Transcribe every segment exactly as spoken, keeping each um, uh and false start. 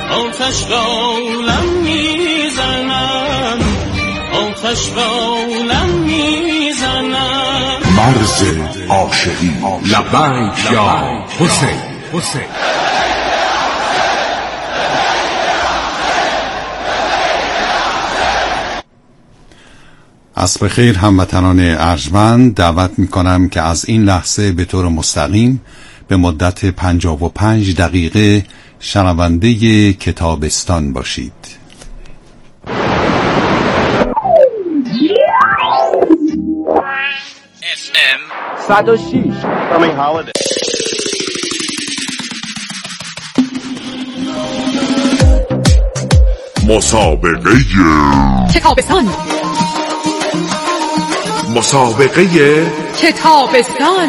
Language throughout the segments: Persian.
آتش قولم میزنم، آتش قولم میزنم. مرز عاشقی. لبیک یا حسین. حسین عصر خیر هموطنان ارجمند، دعوت میکنم که از این لحظه به طور مستقیم به مدت پنجاه و پنج دقیقه شنونده کتابستان باشید. اف ام صد و شش Coming holiday. مسابقه کتابستان. مسابقه کتابستان.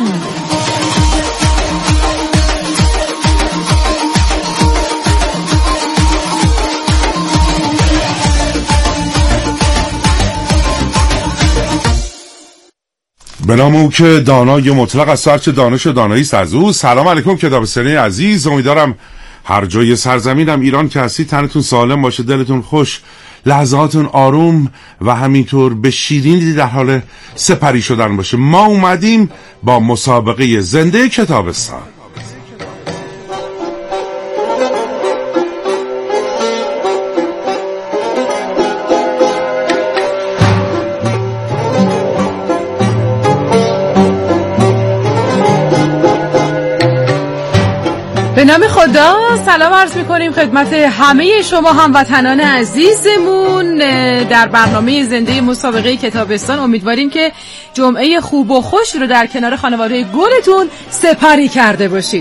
به نام او که دانای مطلق از سرچ دانش و دانایی است از او. سلام علیکم کتابستانی عزیز، امیدوارم هر جای سرزمینم ایران که هستی تنتون سالم باشه، دلتون خوش، لحظاتون آروم و همینطور به شیرینی در حال سپری شدن باشه. ما اومدیم با مسابقه زنده کتابستان. به نام خدا سلام عرض می‌کنیم خدمت همه شما هموطنان عزیزمون در برنامه زنده مسابقه کتابستان. امیدواریم که جمعه خوب و خوش رو در کنار خانواده گلتون سپری کرده باشید.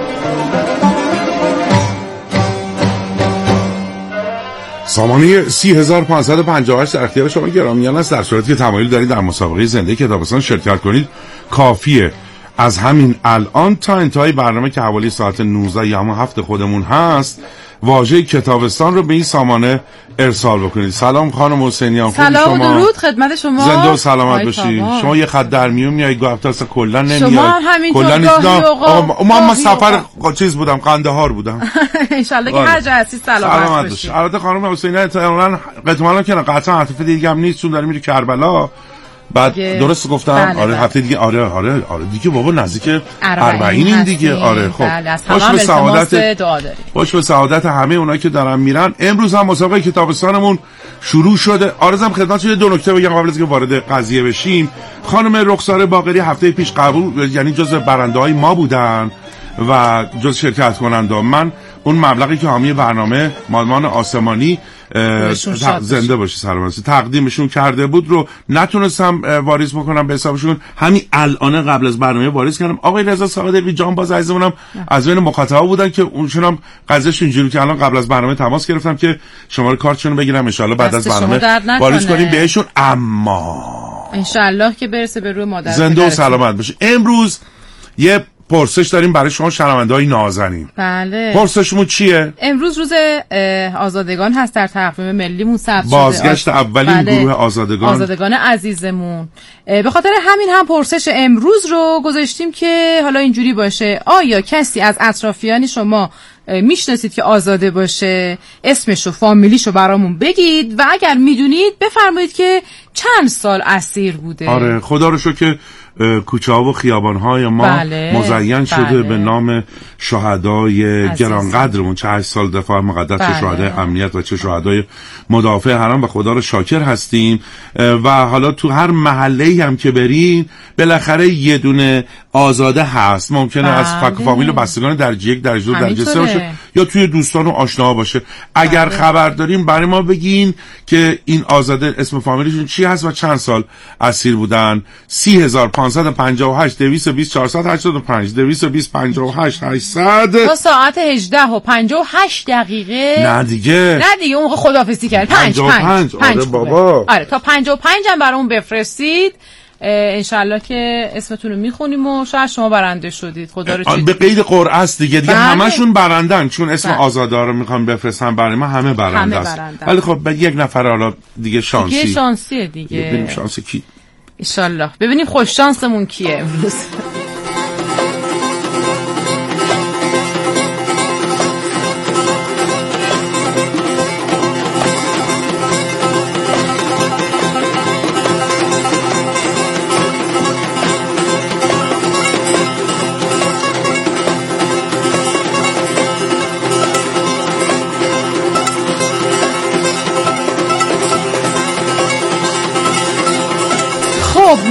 سامانه سی هزار و پانصد و پنجاه و هشت در اختیار شما گرامیان است. در صورتی که تمایل دارید در مسابقه زنده کتابستان شرکت کنید، کافیه از همین الان تا انتهای برنامه که حوالی ساعت نوزده یا همون هفت خودمون هست واژه کتابستان رو به این سامانه ارسال بکنید. سلام خانم حسینیان. سلام و درود خدمت شما. زنده و سلامت باشی. شما یه خط در میون میای گفت اصلا کلا نمیای. شما همینطور گاهی اوقات. من من سفر چیز بودم، قندهار بودم. ان شاء الله که هر جا هستی سلامت باشی. البته خانم حسینیان احتمالاً قطعا که قطعا عاطفه دیگه هم نیست چون داره میره کربلا. بعد دیگه. درست گفتم؟ بله آره بله. هفته دیگه آره آره آره دیگه بابا نزدیک اربعین این دیگه. آره خب بله. باش به سعادت باش به سعادت همه اونایی که دارن میرن. امروز هم مسابقه کتابستانمون شروع شده. آرزم خدمتتون دو نکته بگم قبل از اینکه وارد قضیه بشیم. خانم رخساره باقری هفته پیش قبول یعنی جزء برنده‌های ما بودن و جزء شرکت کننده. من اون مبلغی که حامی برنامه مادمان آسمانی زنده باشی سلامتی تقدیمشون کرده بود رو نتونستم واریز بکنم به حسابشون. همین الان قبل از برنامه واریز کردم. آقای رضا صادقی جان باز عزیزمونم از بین مخاطبا بودن که اونشون هم قضیهش اینجوری که الان قبل از برنامه تماس گرفتم که شماره کارتشون رو بگیرم ان شاء الله بعد از برنامه واریز کنیم بهشون. اما ان شاء الله که برسه به روی مادر زنده و سلامت باشه. امروز یه پرسش داریم برای شما شنونده‌های نازنین. بله. پرسشمون چیه؟ امروز روز آزادگان هست در تقویم ملیمون ثبت شده. بازگشت اولین بله. گروه آزادگان. آزادگان عزیزمون. به خاطر همین هم پرسش امروز رو گذاشتیم که حالا اینجوری باشه: آیا کسی از اطرافیان شما میشناسید که آزاده باشه؟ اسمش و فامیلیش رو برامون بگید و اگر میدونید بفرمایید که چند سال اسیر بوده. آره خدا رو شکر که کوچه ها و خیابان های ما بله، مزین شده بله. به نام شهدای گرانقدرمون، چه هشت سال دفاع مقدس، بله. چه شهدای امنیت و چه شهدای مدافع حرم و خدا رو شاکر هستیم. و حالا تو هر محله‌ای هم که برین بالاخره یه دونه آزاده هست. ممکنه بله. از فک فامیل و بستگان درجه یک درجه دو درجه سه باشه یا توی دوستان و آشناها باشه. اگر بله. خبر دارین برای ما بگین که این آزاده اسم فامیلشون چی هست و چند سال اسیر بودن. سی هزار پانصد و پنجاه و هشت دویست و بیست چهارصد و هشتاد و پنج دویست و بیست پنجاه و هشت هشتصد. تا ساعت هجده و پنجاه و هشت دقیقه. نه دیگه نه دیگه اون موقع خداحافظی کرد. پنج پنج آره بابا. آره تا پنجاه و پنج هم برامون بفرستید. انشالله که اسمتون رو میخونیم و شاید شما برنده شدید. خدا رو چه به قید قرعه است دیگه دیگه. بله. همشون برندن چون اسم بله. آزادا رو میخوام بفرستم برای ما همه برنده است. ولی خب به یک نفر حالا دیگه شانسی دیگه شانسیه دیگه. ببینیم شانسی کی انشالله ببینیم خوش شانسمون کیه امروز.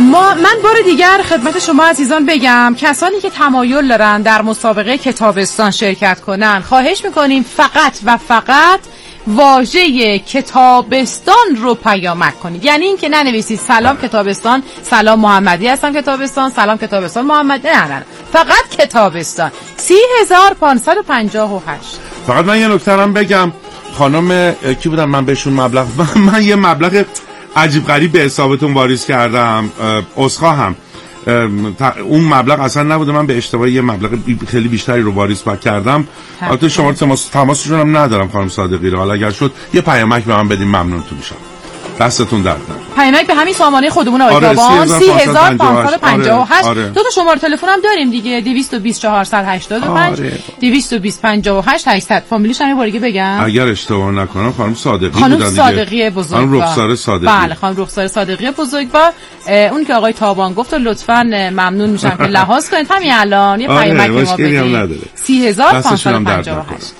ما من بار دیگر خدمت شما عزیزان بگم کسانی که تمایل دارن در مسابقه کتابستان شرکت کنن خواهش میکنیم فقط و فقط واژه کتابستان رو پیامک کنید. یعنی این که ننویسید سلام کتابستان، سلام محمدی هستم کتابستان، سلام کتابستان محمدی، نه نه فقط کتابستان. سی هزار پانصد و پنجاه و هشت. فقط من یه نکته هم بگم، خانم کی بودن من بهشون مبلغ من, من یه مبلغ عجیب غریب به حسابتون واریز کردم، عذرخواهم. اون مبلغ اصلا نبوده، من به اشتباه یه مبلغ خیلی بیشتری رو واریز کردم. البته شما تماس تماسشون هم ندارم خانم صادقی رو، حالا اگر شد یه پیامک به من بدین ممنونتون میشم. دستتون درد نکنه. پیامک به همین سامانه خودمون آقای تابان سی هزار پانصد و پنجاه و هشت. دو تا شماره تلفن هم داریم دیگه، دویست و بیست چهارصد و هشتاد و پنج دویست و بیست پنجاه و هشت هشتصد. فامیلیش هم یه بار دیگه بگم اگر اشتباه نکنم خانم صادقی بودن. خانم صادقی بزرگوار. خانم رخسار صادقی. بله خانم رخسار صادقی بزرگوار. اون که آقای تابان گفت لطفاً ممنون میشم که لحاظ کنید همین الان یه پیامک به ما بدید. سی هزار پانصد و پنجاه و هشت.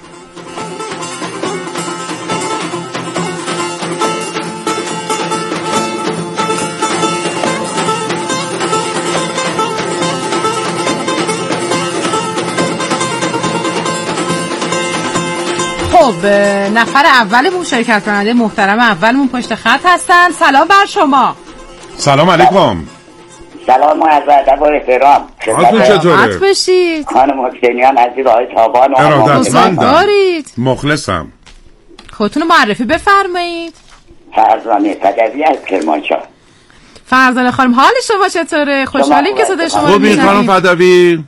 خب نفر اولمون شرکت کننده محترم اولمون پشت خط هستن. سلام بر شما. سلام علیکم. سلام و عرض ادب و احترام. حالتون چطوره؟ عطف بشید. خانم حسینیان عزیز آقای تابان و ارادتمندم. مخلصم. خودتون رو معرفی بفرمایید. فرزانه پدوی از کرمانشاه. فرزانه خانم حال شما چطوره؟ خوشحالیم که صدای شما رو میشنویم. خانم پدوی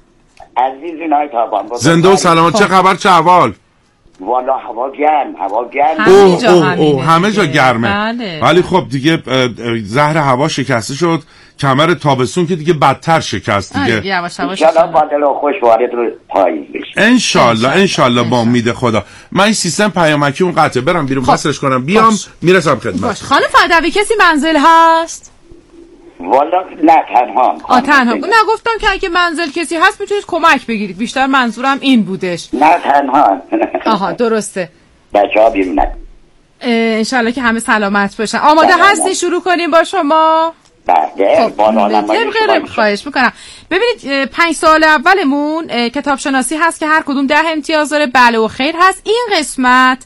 عزیزین آقای تابان زنده و سلامت. چه خبر چه احوال؟ والا هوا گرم، هوا گرم. همه جا اوه اوه همه جا گرمه. بله. ولی خب دیگه زهر هوا شکسته شد، کمر تابستون که دیگه بدتر شکست دیگه. یواش یواش ان با دل و خوش وارد رو پاییز بشه. ان شاء الله ان شاء الله با امید خدا. من این سیستم پیامکی اون قطعه برم بیرون بسش کنم بیام باش. میرسم خدمت. باش. خانم فدوی کسی منزل هست؟ والا نه تنها. آ تنها. نه گفتم که اگه منزل کسی هست میتونید کمک بگیرید. بیشتر منظورم این بودش. نه تنها. آها درسته. بچه‌ها بیرونن. ان شاء الله که همه سلامت باشن. آماده هستی شروع کنیم با شما؟ بله. خب خواهش میکنم. ببینید پنج سال اولمون کتاب شناسی هست که هر کدوم ده امتیاز داره. بله و خیر هست. این قسمت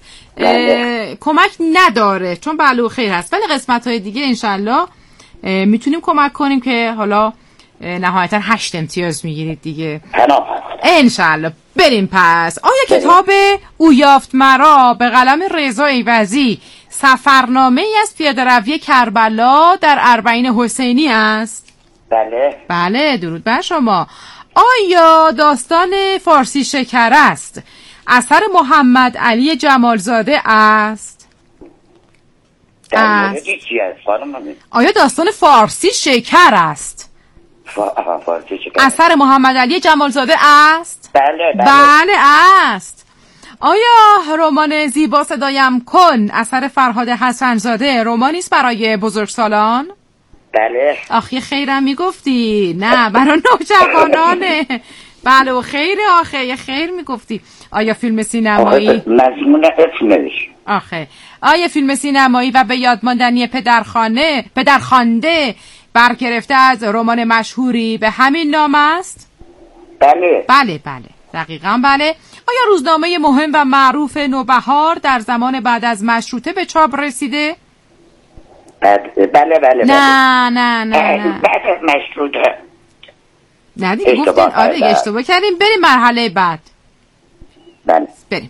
کمک نداره چون بله و خیر هست، ولی قسمت های دیگه ان شاء الله میتونیم کمک کنیم که حالا نهایتا هشت امتیاز میگیرید دیگه انشالله. بریم پس. آیا کتاب او یافت مرا به قلم رضا ایوزی سفرنامه ای از پیاده روی کربلا در اربعین حسینی است؟ بله. بله درود بر شما. آیا داستان فارسی شکر است اثر محمد علی جمالزاده است؟ در چی است؟ آیا داستان فارسی شکر است؟ فارسی شکر اثر محمد علی جمالزاده است؟ بله بله. بله است. آیا رمان زیبا صدایم کن اثر فرهاد حسن‌زاده رمانی است برای بزرگسالان؟ بله. آخه خیرم میگفتی. نه برای نوجوانانه. بله و خیر آخه خیر میگفتی. آیا فیلم سینمایی مضمون اسمش آخه آیا فیلم سینمایی و به یاد ماندنی پدرخانه پدرخوانده برگرفته از رمان مشهوری به همین نام است؟ بله. بله بله دقیقاً بله. آیا روزنامه مهم و معروف نوبهار در زمان بعد از مشروطه به چاپ رسیده؟ بله بله بله. نه نه نه نه بعد از مشروطه. نه دیگه گفتین آره دیگه اشتباه کردیم. بریم مرحله بعد. بله بریم.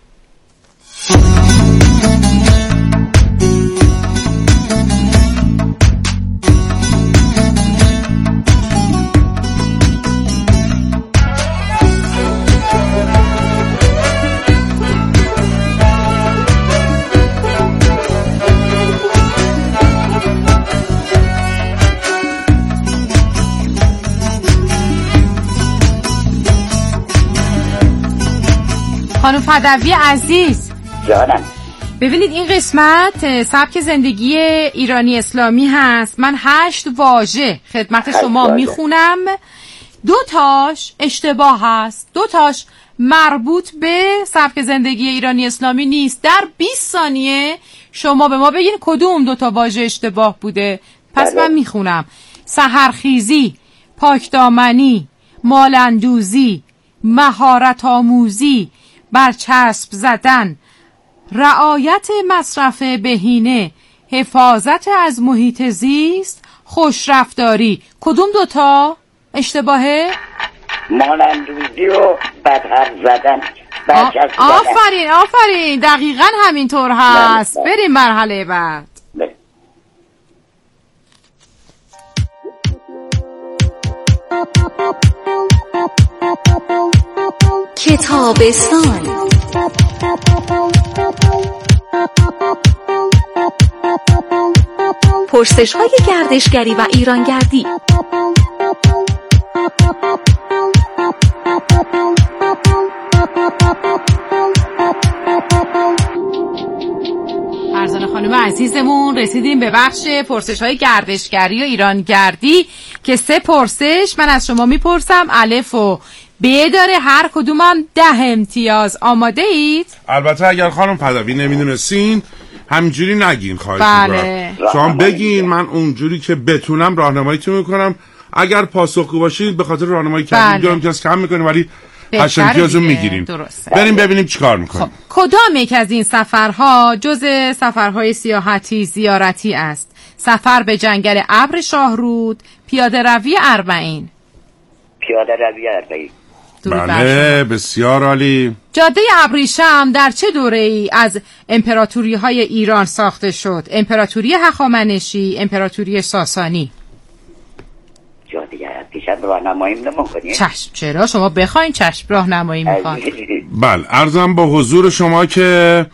خانم فدوی عزیز جانم. ببینید این قسمت سبک زندگی ایرانی اسلامی هست. من هشت واژه خدمت شما میخونم. دو تاش اشتباه هست، دو تاش مربوط به سبک زندگی ایرانی اسلامی نیست. در بیست ثانیه شما به ما بگین کدوم دو تا واژه اشتباه بوده. پس بله. من میخونم. سحرخیزی، پاکدامنی، مالندوزی، مهارت آموزی، برچسب زدن، رعایت مصرف بهینه، حفاظت از محیط زیست، خوشرفتاری. کدوم دوتا اشتباهه؟ مالندوزی و بدحرف زدن. آفرین آفرین، دقیقا همینطور هست. بریم مرحله بعد. بله. کتابستان. پرسش های گردشگری و ایرانگردی. فرزانه خانم عزیزمون، رسیدیم به بخش پرسش های گردشگری و ایرانگردی که سه پرسش من از شما میپرسم، الف و ب داره، هر کدومم ده امتیاز. آماده اید؟ البته اگر خانم پدوی نمیدونستین همینجوری نگین، خواهش بله. میکنم شما بگین، من اونجوری که بتونم راهنماییتون میکنم. اگر پاسخگو باشید به خاطر راهنمایی کردن بله. دو امتیاز کم میکنیم ولی هشت امتیاز رو میگیریم. بریم ببینیم چیکار میکنیم. خب کدام یک از این سفرها جز سفرهای سیاحتی زیارتی است؟ سفر به جنگل ابر شاهرود، پیاده روی اربعین. پیاده روی اربعین. بله بسیار عالی. جاده ابریشم در چه دوره‌ای از امپراتوری های ایران ساخته شد؟ امپراتوری هخامنشی، امپراتوری ساسانی. جاده ابریشم راهنمایی نمی‌کنی؟ چشم، چرا؟ شما بخواین چشم راهنمایی می‌خواین. بله عرضم با حضور شما که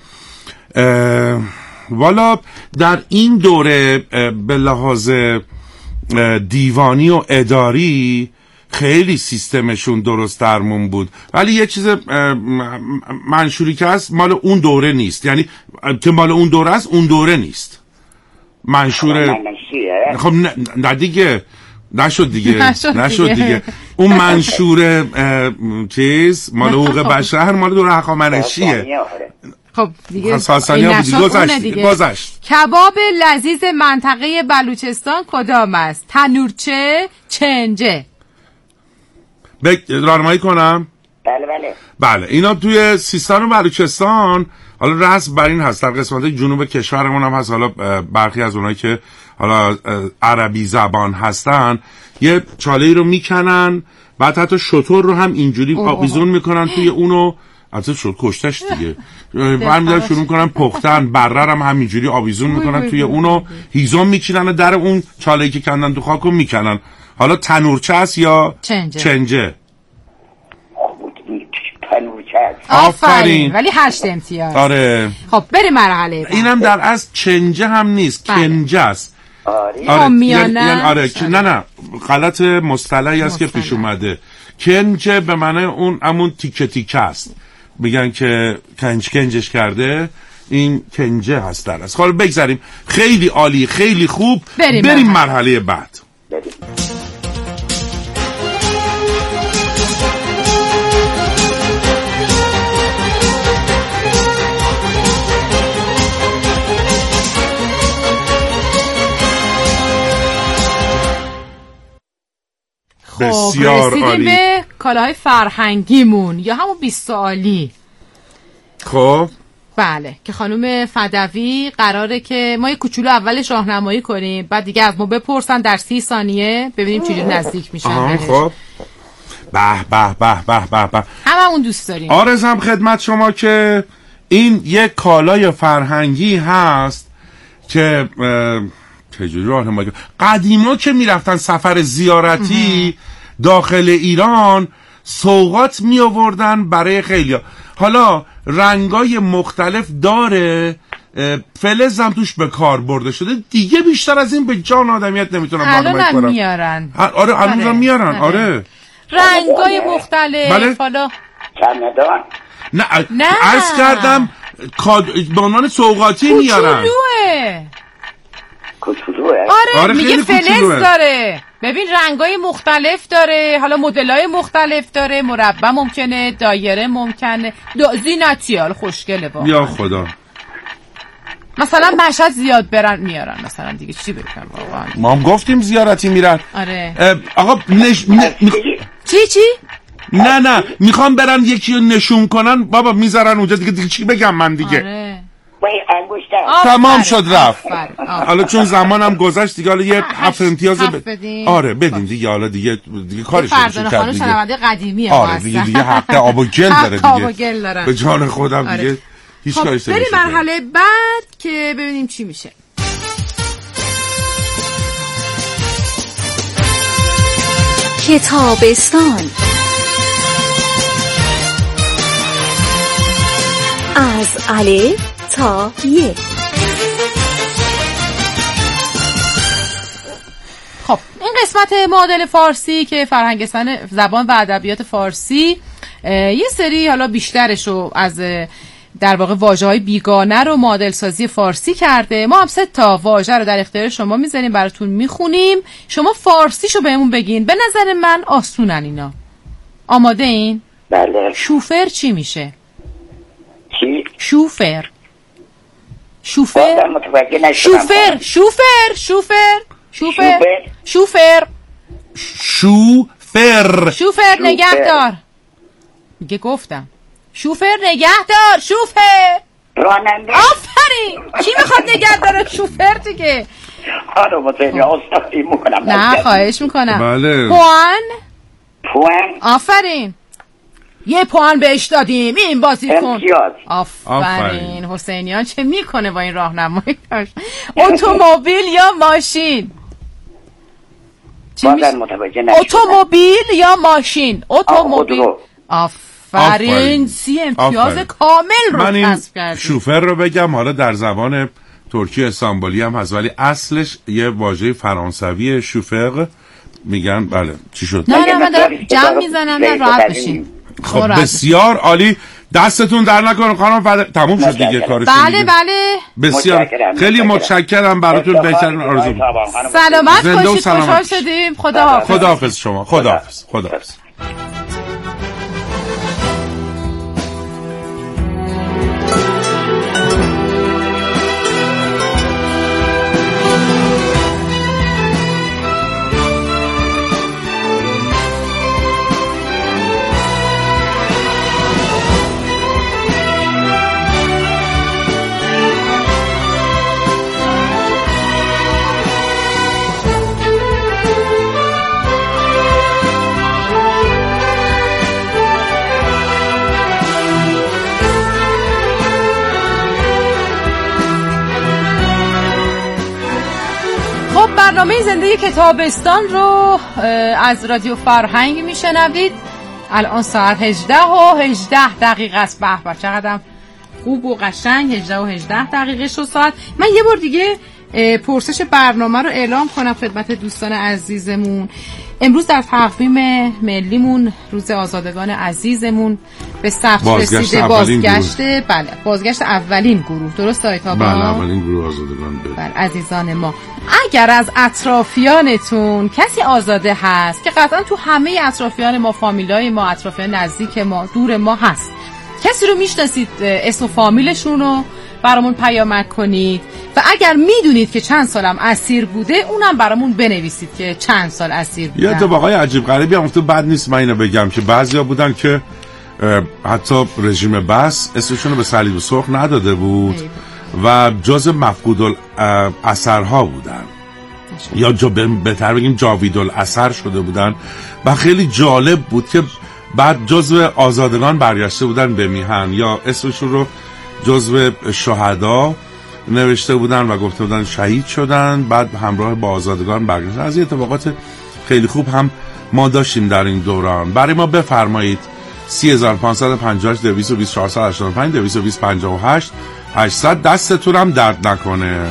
والا در این دوره به لحاظ دیوانی و اداری خیلی سیستمشون درست درمون بود، ولی یه چیز منشوری که هست مال اون دوره نیست، یعنی که مال اون دوره است اون دوره نیست منشور. خب نه دیگه نشد دیگه نشد, نشد دیگه. دیگه اون منشور چیز مال حقوق بشر مال دوره هخامنشیه. خب دیگه ساسانی ها بودی گذشت دیگه. گذشت. کباب لذیذ منطقه بلوچستان کدام است؟ تنورچه، چنجه؟ بک راهنمایی کنم؟ بله بله بله اینا توی سیستان و بلوچستان حالا رسم بر این هست، در قسمت جنوب کشورمون هم هست، حالا برخی از اونایی که حالا عربی زبان هستن یه چاله‌ای رو میکنن، بعد حتی شتر رو هم اینجوری آویزون میکنن توی اونو، البته شد کشتش دیگه، برمیدارن شروع میکنن پختن، بره هم همینجوری آویزون میکنن توی اونو، هیزم میچینن و در اون چاله‌ای که کندن تو خاک رو میکنن. حالا تنورچه است یا چنجه؟ چنجه. آفرین. ولی هشت امتیاز. آره. خب بریم مرحله بعد. اینم در از چنجه هم نیست، کنجه است. آره. آره. میانه. یعنی آره نه نه غلط مصطلحی است که پیش اومده. کنجه به معنی اون همون تیکه تیکه است. میگن که کنج کنجش کرده، این کنجه هست در از. حالا بگذاریم. خیلی عالی، خیلی خوب. بریم, بریم مرحله بعد. بریم. بسیار رسیدیم عالی. به کالاهای فرهنگیمون یا همون بیست سوالی. خب بله که خانم فدوی قراره که ما یه کوچولو اولش راهنمایی کنیم، بعد دیگه از ما بپرسن در سی ثانیه ببینیم چجوری نزدیک میشن. خب به به به به به به هممون دوست داریم. آرزم خدمت شما که این یک کالای فرهنگی هست که چجوری راهنمایی کنم. قدیما که میرفتن سفر زیارتی داخل ایران سوغات می آوردن برای خیلیا. حالا رنگای مختلف داره، فلز هم توش به کار برده شده دیگه، بیشتر از این به جان آدمیت نمیتونم راهنمایی کنم. الان میارن. آره الان هم میارن. آره رنگای مختلف. بله؟ حالا چمدان نه نه عرض کردم به عنوان سوغاتی میارن. کوچولوه. کوچولوه. آره, آره میگه فلز داره. ببین رنگای مختلف داره، حالا مدلای مختلف داره، مربع ممکنه، دایره ممکنه، زینتیال خوشگله با. یا خدا مثلا مشهد زیاد برن میارن مثلا دیگه چی بگم واقعا. ما هم گفتیم زیارتی میرن. آره آقا نش... ن... می... چی چی؟ نه نه میخوام برن یکی رو نشون کنن بابا میذارن اونجا دیگه دیگه چی بگم من دیگه. آره. تمام شد رفت. حالا چون زمانم گذشت دیگه حالا یه هفت امتیاز ب... آره بدیم دیگه حالا دیگه دیگه کارش نمیشه کرد دیگه. شنونده قدیمیه آره دیگه دیگه حق آب و گل داره دیگه. آب و گل دارن. به جان خودم آره. دیگه هیچ خب کاریش نمیشه. بریم مرحله بعد که ببینیم چی میشه. کتابستان از الف تا ی. خب این قسمت معادل فارسی که فرهنگ زبان و ادبیات فارسی یه سری حالا بیشترش رو از در واقع واژه‌های بیگانه رو معادل سازی فارسی کرده. ما هم سه تا واژه رو در اختیار شما میذاریم براتون میخونیم، شما فارسیشو بهمون بگین. به نظر من آسونن اینا. آماده این؟ بله. شوفر چی میشه؟ چی؟ شوفر شوفر شوفر شوفر شوفر شوفر شوفر شوفر شوفر نگهدار. میگه گفتم شوفر نگهدار. شوفر راننده. آفرین. کی میخواد نگهدار شوفر دیگه؟ آره متوجه استادی میکنم. نه خواهش میکنم. بله. پوان پوان. آفرین. یه پوان بهش دادیم. این بازی کن. امتیاز. آفرین. حسینیان چه میکنه با این راهنمایی؟ اتومبیل یا ماشین؟ بازم متوجه نشدم. اتومبیل یا ماشین؟ اتومبیل. آفرین. سی امتیاز کامل رو کسب کردیم. شوفر رو بگم حالا در زبان ترکی استانبولی هم هست ولی اصلش یه واژه فرانسوی شوفر میگن. بله چی شد؟ نه نه من دارم جمع میزنم نه راحت بشین. خب بسیار عالی. دستتون در نکنه خانم فد... تموم شد دیگه کارش. بله بله بسیار خیلی متشکرم براتون. بهترین آرزو. سلامت باشید. خوشحال شدیم. خدا خداحافظ شما. خداحافظ. خداحافظ. برنامه زندگی کتابستان رو از رادیو فرهنگ میشنوید. الان ساعت هجده و هجده دقیقه است. به به چقدر خوب و قشنگ. هجده و هجده دقیقه شد ساعت. من یه بار دیگه پرسش برنامه رو اعلام کنم خدمت دوستان عزیزمون. امروز در تقویم ملیمون روز آزادگان عزیزمون به ثبت رسیده بازگشت بله بازگشت اولین گروه. درست آیتا با؟ بله اولین گروه آزادگان. بله عزیزان ما، اگر از اطرافیانتون کسی آزاده هست که قطعا تو همه اطرافیان ما، فامیلای ما، اطرافیان نزدیک ما، دور ما هست، کسی رو میشناسید اسم و فامیلشون رو برامون پیامک کنید و اگر میدونید که چند سالم اسیر بوده اونم برامون بنویسید که چند سال اسیر بودن. یه اتفاقای عجیب غریبی هم افتاد. بد نیست من اینو بگم که بعضیا بودن که حتی رژیم بس اسمشون رو به صلیب سرخ نداده بود و جز مفقود الاثرها بودن یا جا بهتر بگیم جاوید الاثر شده بودن و خیلی جالب بود که بعد جزو آزادگان برگشته بودن به میهن یا اسمشون رو جزو شهدا نوشته بودن و گفته بودن شهید شدن، بعد همراه با آزادگان برگشتن. از این اتفاقات خیلی خوب هم ما داشتیم در این دوران. برای ما بفرمایید سی هزار و پانصد و پنجاه و هشت دویست و بیست چهارصد و هشتاد و پنج دویست و بیست پنجاه و هشت هشتصد. دستتون هم درد نکنه.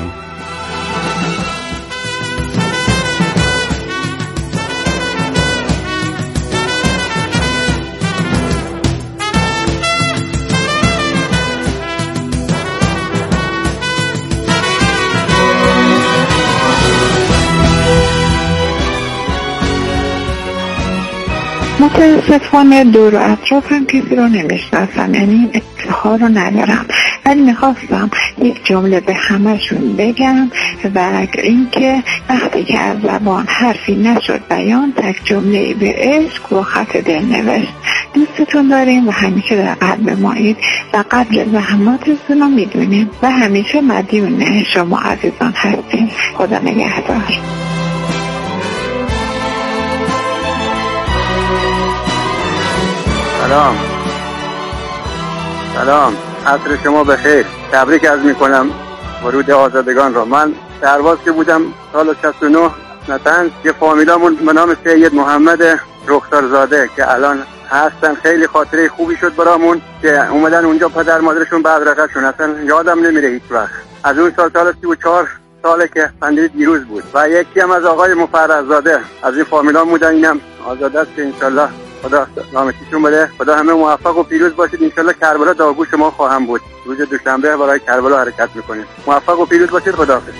متاسفانه دور و اطراف هم کسی رو نمیشناسم، یعنی این اطلاع رو ندارم، ولی میخواستم یک جمله به همشون بگم و اینکه وقتی که از زبان حرفی نشد بیان، تک جمله به عشق و خط دل نوشت. دوستتون داریم و همیشه در قلب مایید و قدر زحماتتون رو میدونیم و همیشه مدیون شما عزیزان هستیم. خدا نگهدار. سلام سلام، عصر شما بخیر. تبریک عرض میکنم ورود آزادگان را. من سرباز که بودم سال شصت و نه نتنز، یه فامیلامون به نام سید محمد رخسارزاده که الان هستن، خیلی خاطره خوبی شد برامون که اومدن اونجا. پدر مادرشون بدرقه‌شون اصلا یادم نمیره هیچ وقت. از اون سال سال سی و چهار ساله که پندری دیروز بود. و یکی هم از آقای مفرزاده از این فامیلام بودن، اینم آزاده است که انشالله خدا نامشیشون بده. خدا همه موفق و پیروز باشید. انشالله کربلا داغگوش ما خواهم بود. روز دوشنبه برای کربلا حرکت میکنیم. موفق و پیروز باشید. خداحافظ.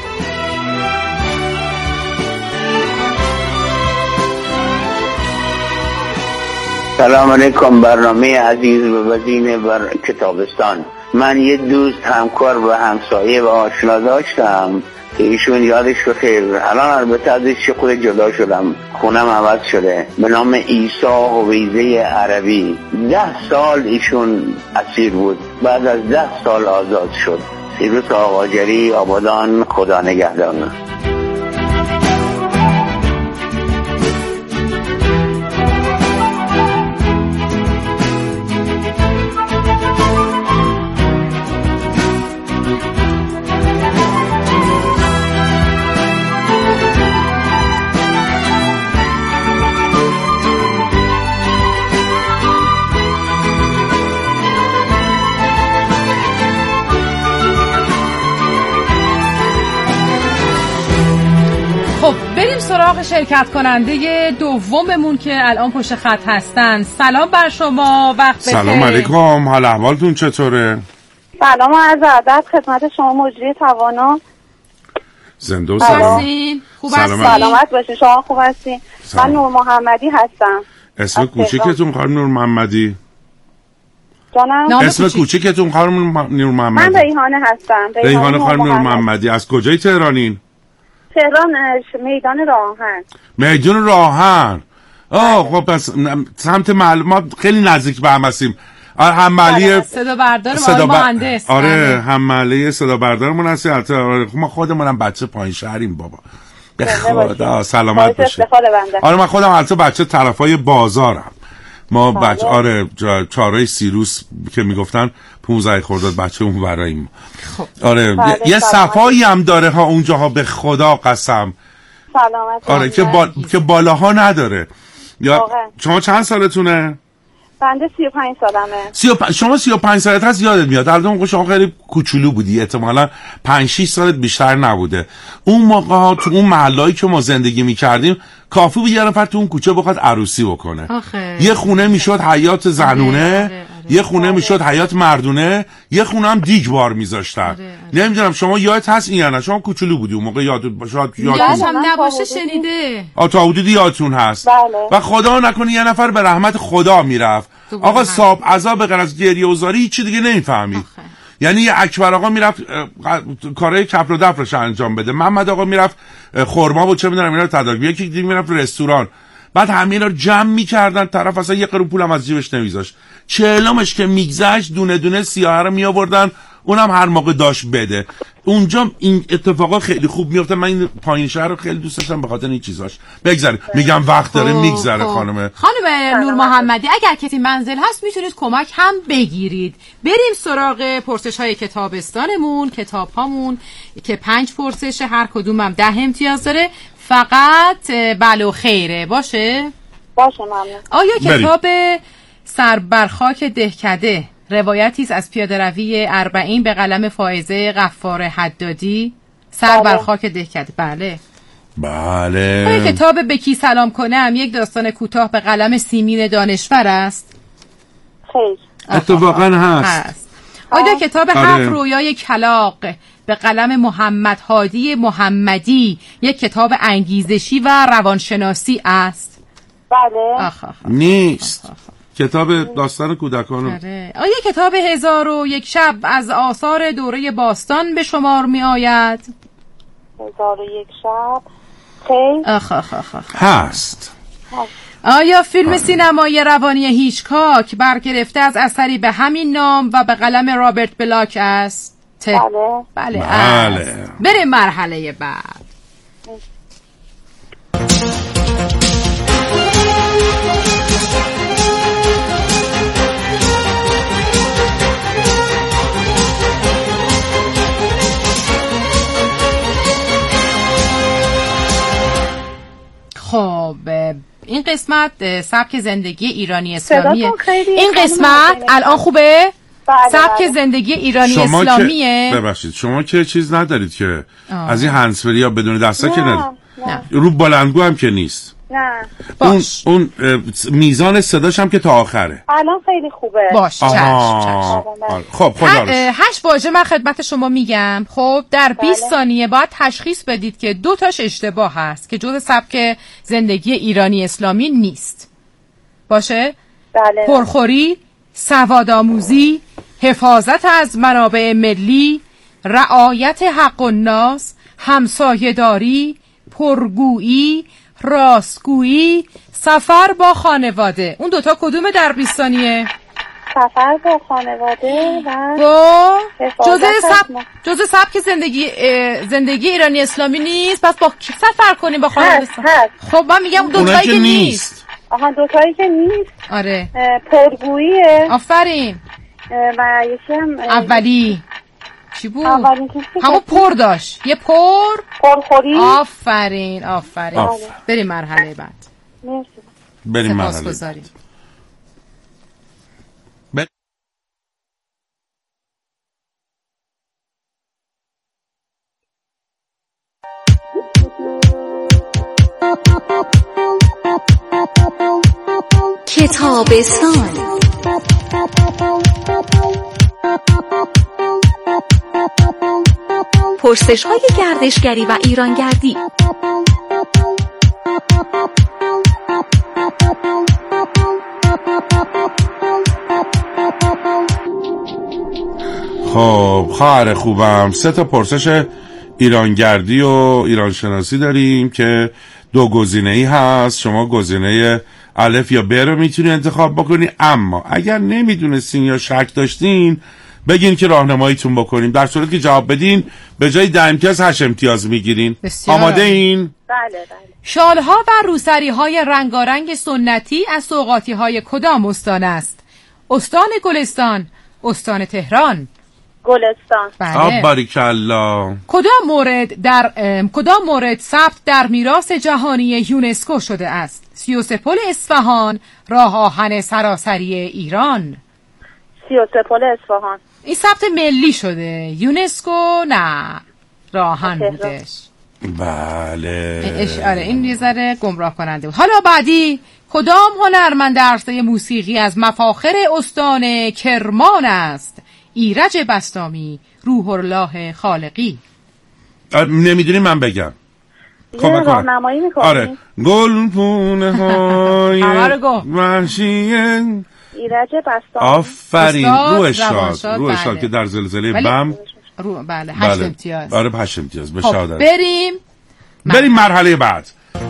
سلام علیکم. برنامه عزیز و وزین بر کتابستان. من یه دوست همکار و همسایه و آشنا داشتم که ایشون یادش بخیر، الان البته ازش خود جدا شدم، خونم عوض شده، به نام عیسی هویزه عربی. ده سال ایشون اسیر بود، بعد از ده سال آزاد شد. سیروس آقاجری، آبادان. خدا نگهدار. سراغ شرکت کننده دوممون که الان پشت خط هستن. سلام بر شما، وقت بخیر. سلام علیکم، حال احوالتون چطوره؟ سلام و عرض ادب خدمت شما مجری توانا. زنده و سلام. خوب هستین؟ سلامت باشین. شما خوب هستین؟ من نور محمدی هستم. اسم کوچیکتون خانم نور محمدی؟ جانم؟ اسم کوچیکتون خانم نور محمدی؟ من ریحانه هستم. ریحانه خانم نور محمدی. از کجای تهرانین؟ تهران، میدان راهن. میدان راهن. آه خب پس سمت معلومات خیلی نزدیک به هم هستیم. هم محله صدا بردار صدا مهندس. آره هم محله صدا بردارمون هستی. آره ما خودمونم بچه پایین شهریم بابا. به خدا سلامت باشی. آره من خودم البته بچه طرفای بازارم. ما بچه آره چهارراه سیروس که میگفتن پانزده خرداد بچه اون وراییم. خب. آره یه صفایی هم داره ها اونجاها، به خدا قسم. سلامت. آره که با... که بالاها نداره. یا شما چند سالتونه؟ بنده سی و پنج سالمه. سی و پ... شما سی و پنج سالت هست. یادت میاد در اون موقع شما خیلی کوچولو بودی، احتمالاً پنج شش سالت بیشتر نبوده. اون موقع ها تو اون محلهایی که ما زندگی میکردیم کافی بود یه نفر تو اون کوچه بخواد عروسی بکنه. آخه. یه خونه میشد حیات زنونه، آره، آره، آره. یه خونه آره. میشد حیات مردونه، یه خونه هم دیگ بار میذاشتن. آره، آره. نمیدونم شما یادت هست این یا نه؟ شما کوچولو بودی اون موقع، یادت باشه یادم نباشه شنیده. آ تا حدودی یادتون هست. بله. و خدا نکنه یه نفر به رحمت خدا میرفت. آقا صاحب عذاب غیر از گریه و زاری هیچ چیز دیگه نمیفهمید. یعنی یه اکبر آقا میرفت کارهای کپر و دفرش انجام بده، محمد آقا میرفت خرما و چه میدونم اینا رو تدارک، یکی دیگه میرفت رستوران. بعد همه اینا رو جمع میکردن، طرف اصلا یه قرون پولم از جیبش نمیذاشت. چهلمش که میگذشت دونه دونه سیاهه رو میآوردن، اونم هر موقع داشت بده. اونجا این اتفاقا خیلی خوب میفته. من این پایین شهر رو خیلی دوست داشتم به خاطر این چیزاش. بگذره میگم وقت داره میگذره. خانم خانم نور محمدی اگر کسی منزل هست میتونید کمک هم بگیرید. بریم سراغ پرسش های کتابستانمون، کتاب هامون که پنج پرسش، هر کدوم هم ده امتیاز داره. فقط بله و خیره باشه؟ باشه ممنون. آیا کتاب سر بر خاک دهکده روایتی است از پیاده‌روی اربعین به قلم فائزه غفار حدادی؟ سر بر خاک دهکده. بله بله. آیا کتاب به کی سلام کنم یک داستان کوتاه به قلم سیمین دانشور است؟ خیر. اتفاقا هست. هست. آیا کتاب هفت رویای کلاغ به قلم محمد هادی محمدی یک کتاب انگیزشی و روانشناسی است؟ بله. آخ آخ آخ. نیست. آخ آخ. کتاب داستان کودکان. آره. آیا کتاب هزار و یک شب از آثار دوره باستان به شمار می آید؟ هزار و یک شب خیلی آخ آخ آخ آخ. هست. آیا فیلم سینمایی روانی هیچکاک برگرفته از اثری به همین نام و به قلم رابرت بلاک است؟ بله بله, بله. است. بریم مرحله بعد. خب این قسمت سبک زندگی ایرانی اسلامیه. این قسمت الان خوبه؟ بله سبک بله. زندگی ایرانی شما اسلامیه. که ببخشید شما که چیز ندارید که آه. از این هندزفری یا بدون دستا که ندارید. نه. رو بلندگو هم که نیست. نه اون اون میزان صداش هم که تا آخره. الان خیلی خوبه. باش چشم چشم. خب خدا رو هشت واژه من خدمت شما میگم. خب در بیست بله. ثانیه باید تشخیص بدید که دو تاش اشتباه هست که جزء سبک زندگی ایرانی اسلامی نیست. باشه؟ بله. پرخوری، سوادآموزی، حفاظت از منابع ملی، رعایت حق الناس، همسایه‌داری، پرگویی، راستگویی، سفر با خانواده. اون دوتا کدومه در بیست ثانیه؟ سفر با خانواده و با حفاظت جزء از سب... جزء سبک زندگی زندگی ایرانی اسلامی نیست. پس با کی سفر کنیم با خانواده؟ هست هست. خب من میگم دو تایی که نیست. آها دو تایی که نیست. آره. اه، پرگوییه. آفرین. اه، و یکی هم اه، اولی چی بود؟ اولی که همون پر داشت. یه پر پرخوری. آفرین آفرین. آفرین. بریم مرحله بعد. مرسی. بریم مرحله سپاسگزاریم. ب... کتابستان. پرسش های گردشگری و ایرانگردی. خب خواهر خوبم سه تا پرسش ایرانگردی و ایرانشناسی داریم که دو گزینه‌ای هست. شما گزینه الف یا ب رو میتونی انتخاب بکنی، اما اگر نمیدونستین یا شک داشتین بگین که راهنماییتون بکنیم. در صورتی که جواب بدین به جای ده امتیاز هشت امتیاز میگیرین. آماده این؟ بله بله. شالها و روسری‌های رنگارنگ سنتی از سوغاتی‌های کدام استان است؟ استان گلستان، استان تهران. گلستان. بله. باریکالله. کدام مورد در کدام مورد ثبت در میراث جهانی یونسکو شده است؟ سی و سه پل اصفهان، راه آهن سراسری ایران. سی و سه پل اصفهان. این ثبت ملی شده. یونسکو نه، راه آهن بودش. بله. اشاره این یه ذره گمراه کننده بود. حالا بعدی کدام هنرمند عرصه موسیقی از مفاخر استان کرمان است؟ ایرج بسطامی، روح الله خالقی. نمیدونی من بگم. خب راهنمایی میکنی؟ آره. گل پونه های وحشیه ایرج بسطامی. آفرین. روح شاد روح شاد که در زلزله بم رو بله هشت بله. امتیاز. آره هشت امتیاز به شادت. بریم بریم مرحله بعد.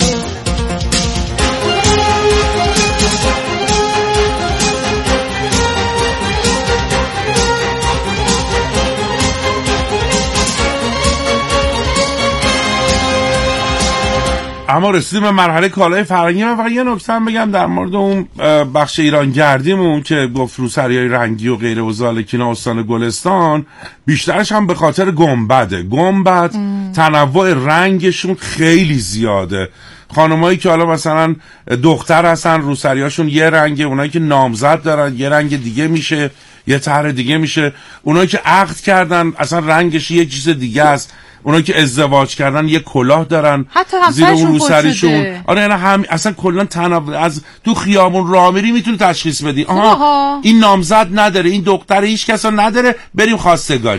اما رسیدیم به مرحله کالای فرهنگی. من فقط یه نکته هم بگم در مورد اون بخش ایران گردیمون که گفت روسریای رنگی و غیره و زالکینا استان گلستان، بیشترش هم به خاطر گنبده. گنبد تنوع رنگشون خیلی زیاده. خانمایی که حالا مثلا دختر هستن روسریاشون یه رنگه، اونایی که نامزد دارن یه رنگ دیگه میشه، یه طرح دیگه میشه. اونایی که عقد کردن اصلا رنگش یه چیز دیگه است. اونایی که ازدواج کردن یه کلاه دارن زیر اون روسریشون. آره یعنی هم اصلا کلا تنوع از تو خیابون راه میری میتونی تشخیص بدی آها این نامزد نداره، این دختر هیچ کسا نداره، بریم خواستگاری.